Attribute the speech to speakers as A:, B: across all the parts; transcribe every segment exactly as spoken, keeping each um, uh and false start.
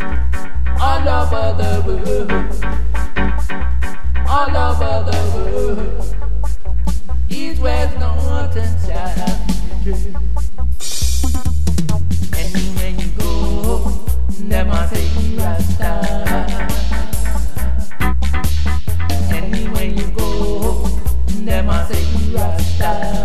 A: all over the world, all over the world, east, west, north and south. Anywhere you go, them I say Rasta. Anywhere you go, them I say Rasta.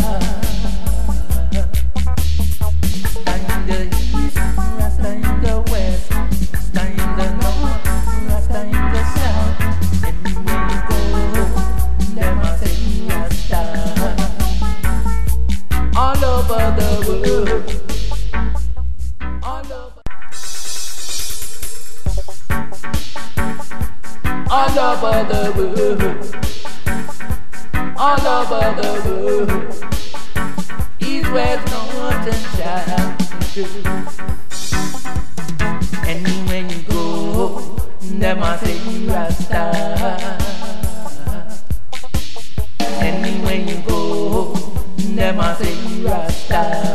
A: All over the world, all over, all over the world, all over the world, east, west, north and south. Anywhere you go, them I say Rasta. Anywhere you go, them I say Rasta.